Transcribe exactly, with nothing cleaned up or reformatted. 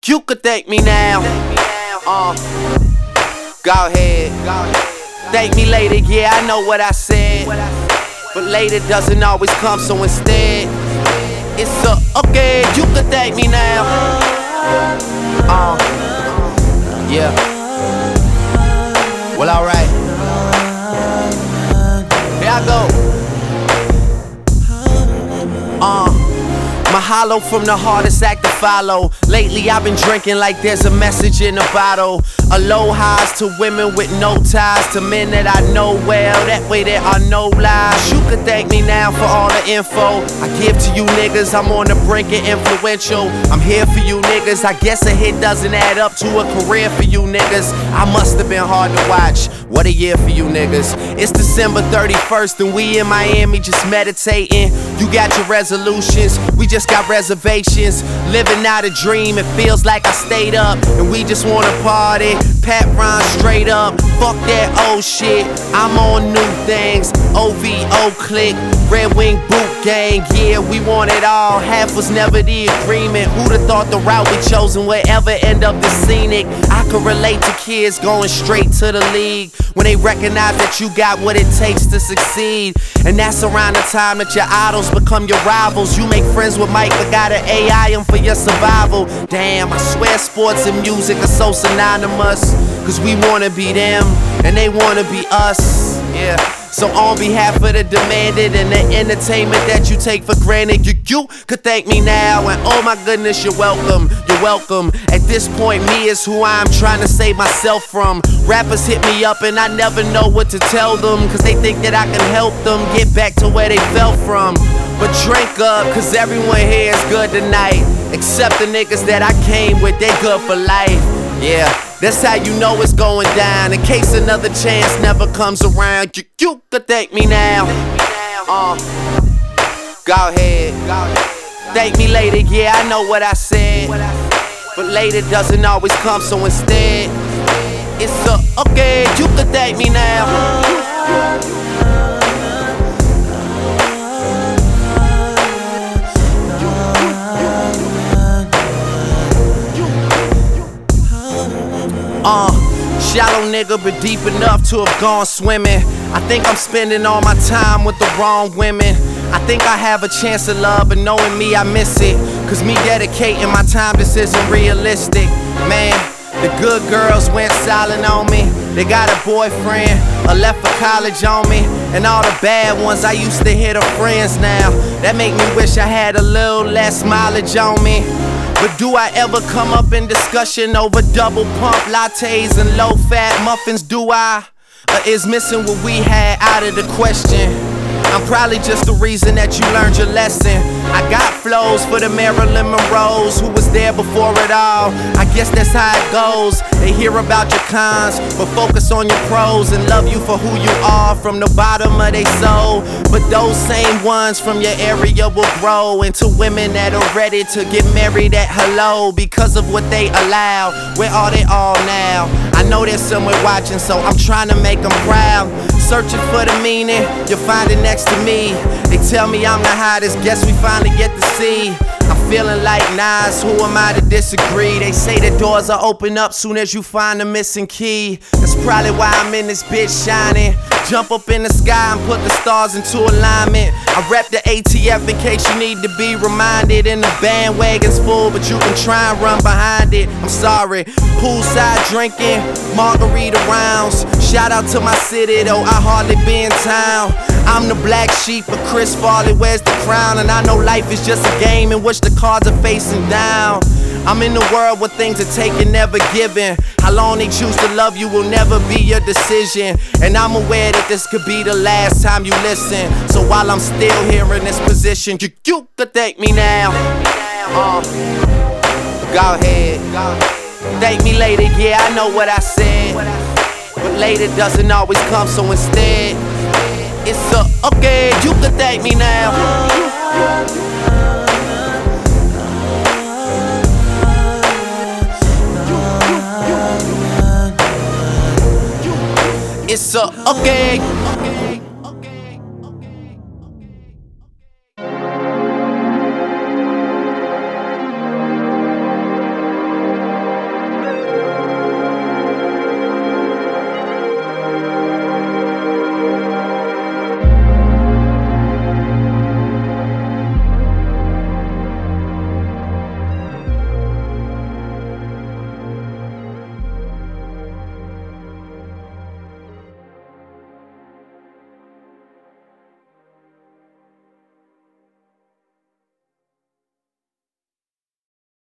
you could thank me now. Uh, go ahead. Thank me later, yeah, I know what I said. But later doesn't always come, so instead, it's a, okay, you could thank me now. Uh, yeah. Well, alright. Here I go. Uh, Mahalo from the hardest act to follow. Lately I've been drinking like there's a message in a bottle. Aloha's to women with no ties, to men that I know well, that way there are no lies. You could thank me now for all the info I give to you niggas. I'm on the brink of influential. I'm here for you niggas. I guess a hit doesn't add up to a career for you niggas. I must have been hard to watch. What a year for you niggas. It's December thirty-first and we in Miami just meditating. You got your resolutions, we just got reservations. Living out a dream, it feels like I stayed up and we just wanna party. Pat Ron straight up, fuck that old shit. I'm on new things, O V O click, Red Wing Boot Gang. Yeah, we want it all, half was never the agreement. Who'da thought the route we chosen would ever end up this scenic? I could relate to kids going straight to the league when they recognize that you got what it takes to succeed. And that's around the time that your idols become your rivals. You make friends with Mike but gotta A I him for your survival. Damn, I swear sports and music are so synonymous, cause we wanna be them and they wanna be us. Yeah. So on behalf of the demanded and the entertainment that you take for granted, you, you could thank me now. And oh my goodness, you're welcome, you're welcome. At this point, me is who I'm trying to save myself from. Rappers hit me up and I never know what to tell them, cause they think that I can help them get back to where they fell from. But drink up, cause everyone here is good tonight, except the niggas that I came with, they good for life. Yeah, that's how you know it's going down. In case another chance never comes around, you, you could thank me now. Uh, go ahead. Thank me later, yeah, I know what I said. But later doesn't always come, so instead, it's a, okay, you could thank me now. Uh, shallow nigga, but deep enough to have gone swimming. I think I'm spending all my time with the wrong women. I think I have a chance of love, but knowing me, I miss it. Cause me dedicating my time just isn't realistic. Man, the good girls went silent on me. They got a boyfriend, or left for college on me. And all the bad ones I used to hear the friends now. That make me wish I had a little less mileage on me. But do I ever come up in discussion over double pump lattes and low fat muffins? Do I? Or is missing what we had out of the question? I'm probably just the reason that you learned your lesson. I got flows for the Marilyn Monroes who was there before it all. I guess that's how it goes. They hear about your cons, but focus on your pros and love you for who you are from the bottom of their soul. But those same ones from your area will grow into women that are ready to get married at hello because of what they allow. Where are they all now? I know there's someone watching, so I'm trying to make them proud. Searching for the meaning, you'll find it next to me. They tell me I'm the hottest, guess we finally get to see. I'm feeling like Nas, who am I to disagree? They say the doors are open up soon as you find the missing key. That's probably why I'm in this bitch shining. Jump up in the sky and put the stars into alignment. I rep the A T F in case you need to be reminded. And the bandwagon's full, but you can try and run behind it. I'm sorry. Poolside drinking, margarita rounds. Shout out to my city, though I hardly be in town. I'm the black sheep, but Chris Farley wears the crown. And I know life is just a game in which the cards are facing down. I'm in the world where things are taken, never given. How long they choose to love you will never be your decision. And I'm aware that this could be the last time you listen. So while I'm still here in this position, you, you could thank me now. Uh, go ahead. Thank me later, yeah, I know what I said. But later doesn't always come, so instead, it's a, okay, you could thank me now. It's a, okay.